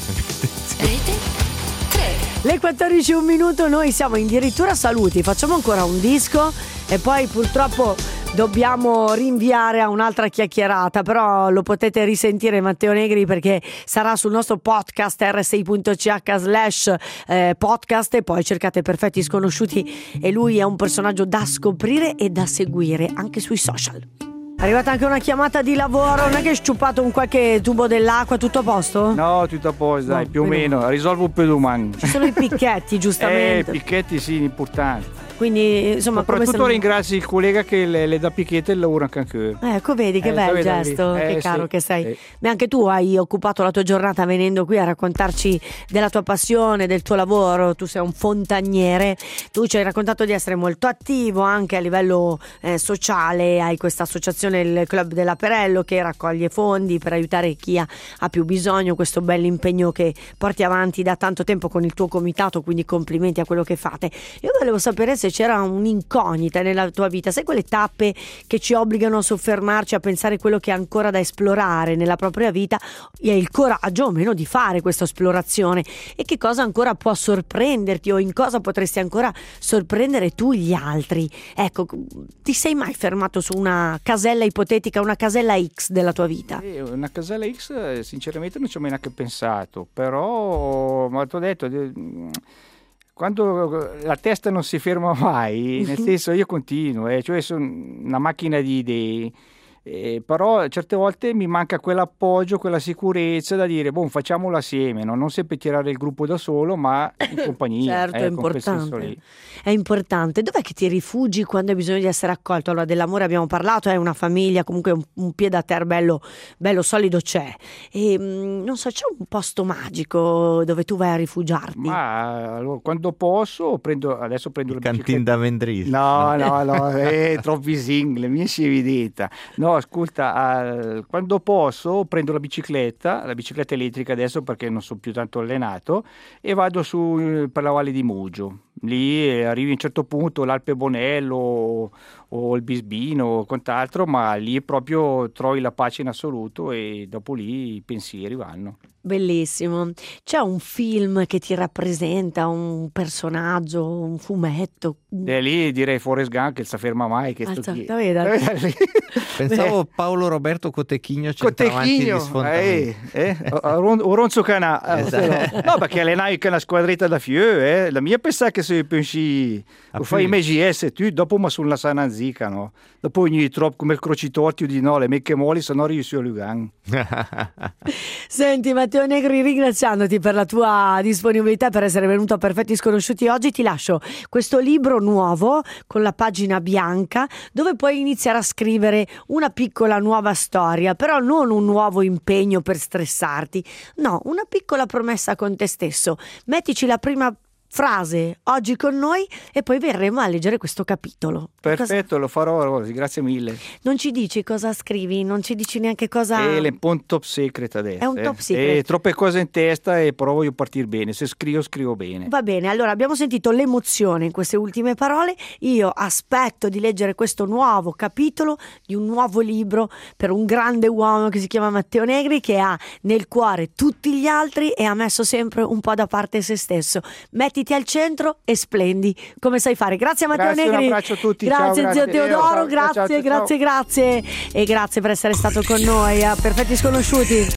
tu. Rete tre. Le quattordici e un minuto, noi siamo addirittura saluti, facciamo ancora un disco e poi purtroppo dobbiamo rinviare a un'altra chiacchierata, però lo potete risentire Matteo Negri perché sarà sul nostro podcast erre sei punto ci acca slash podcast e poi cercate Perfetti Sconosciuti e lui è un personaggio da scoprire e da seguire anche sui social. È arrivata anche una chiamata di lavoro, non è che hai sciupato un qualche tubo dell'acqua, tutto a posto? No, tutto a posto, dai, No, più o meno meno, risolvo un po' domani. Ci sono i picchetti, Eh, giustamente. picchetti sì, importanti. Quindi, insomma, come Soprattutto se- ringrazio il collega che le, le dà picchette e lavora anche anche. Ecco, vedi che Eh, bel dove da lì? gesto, Eh, che sì, caro che sei. sì. Beh, anche tu hai occupato la tua giornata venendo qui a raccontarci della tua passione, del tuo lavoro. Tu sei un fontaniere, tu ci hai raccontato di essere molto attivo anche a livello eh, sociale. Hai questa associazione, il Club dell'Aperello, che raccoglie fondi per aiutare chi ha, ha più bisogno. Questo bell'impegno che porti avanti da tanto tempo con il tuo comitato, quindi complimenti a quello che fate. Io volevo sapere se c'era un'incognita nella tua vita, sai quelle tappe che ci obbligano a soffermarci, a pensare quello che è ancora da esplorare nella propria vita e il coraggio o meno di fare questa esplorazione, e che cosa ancora può sorprenderti o in cosa potresti ancora sorprendere tu gli altri. Ecco, ti sei mai fermato su una casella ipotetica, una casella X della tua vita? Eh, una casella X eh, sinceramente non ci ho mai neanche pensato, però ma ti ho detto eh, quando la testa non si ferma mai, nel senso io continuo, eh, cioè sono una macchina di idee. Eh, però certe volte mi manca quell'appoggio, quella sicurezza da dire, boh, facciamolo assieme, no? Non sempre tirare il gruppo da solo, ma in compagnia. Certo, è ecco, in quel senso importante. lì. È importante. Dov'è che ti rifugi quando hai bisogno di essere accolto? Allora, dell'amore abbiamo parlato, è una famiglia, comunque un, un piede a terra bello, bello solido c'è. E mh, non so, c'è un posto magico dove tu vai a rifugiarti? Ma allora, quando posso, prendo, adesso prendo Il la cantin bicicletta. da Vendris. No, no, no, eh, troppi single, mi si evidita. No, ascolta, eh, quando posso prendo la bicicletta, la bicicletta elettrica adesso perché non sono più tanto allenato, e vado su eh, per la Valle di Mugio. lì eh, arrivi a un certo punto l'Alpe Bonello o, o il Bisbino o quant'altro, ma lì proprio trovi la pace in assoluto e dopo lì i pensieri vanno. Bellissimo. C'è un film che ti rappresenta, un personaggio, un fumetto? E lì direi Forrest Gump, che non si ferma mai. Che sto chi- Pensavo Paolo Roberto Cotechigno centravanti di Cotechigno, sfondamento. eh, eh, o Ronzo Canà. Esatto. No, perché allenai che una squadretta da fieu, eh. La mia pensava che se pensi A fai i più. M G S tu dopo ma sulla sananzica, no? Dopo ogni troppo come il crocitorti di no, le mecche moli se no riesci a Lugan. Senti Matteo Negri, ringraziandoti per la tua disponibilità, per essere venuto a Perfetti Sconosciuti oggi, ti lascio questo libro nuovo con la pagina bianca dove puoi iniziare a scrivere una piccola nuova storia, però non un nuovo impegno per stressarti, no, una piccola promessa con te stesso. Mettici la prima frase oggi con noi e poi verremo a leggere questo capitolo. Perfetto, lo farò, Rosy, grazie mille. Cosa- non ci dici cosa scrivi, non ci dici neanche cosa... E è un po' un top secret adesso. È un eh. top secret. E troppe cose in testa e però voglio partire bene. Se scrivo, scrivo bene. Va bene, allora abbiamo sentito l'emozione in queste ultime parole. Io aspetto di leggere questo nuovo capitolo di un nuovo libro per un grande uomo che si chiama Matteo Negri, che ha nel cuore tutti gli altri e ha messo sempre un po' da parte se stesso. Mettiti al centro e splendi come sai fare. Grazie a Matteo Grazie, un Negri. abbraccio a tutti. Grazie, Ciao, zio grazie. Teodoro, Ciao, ciao, grazie, ciao, ciao. grazie, grazie e grazie per essere stato con noi a Perfetti Sconosciuti.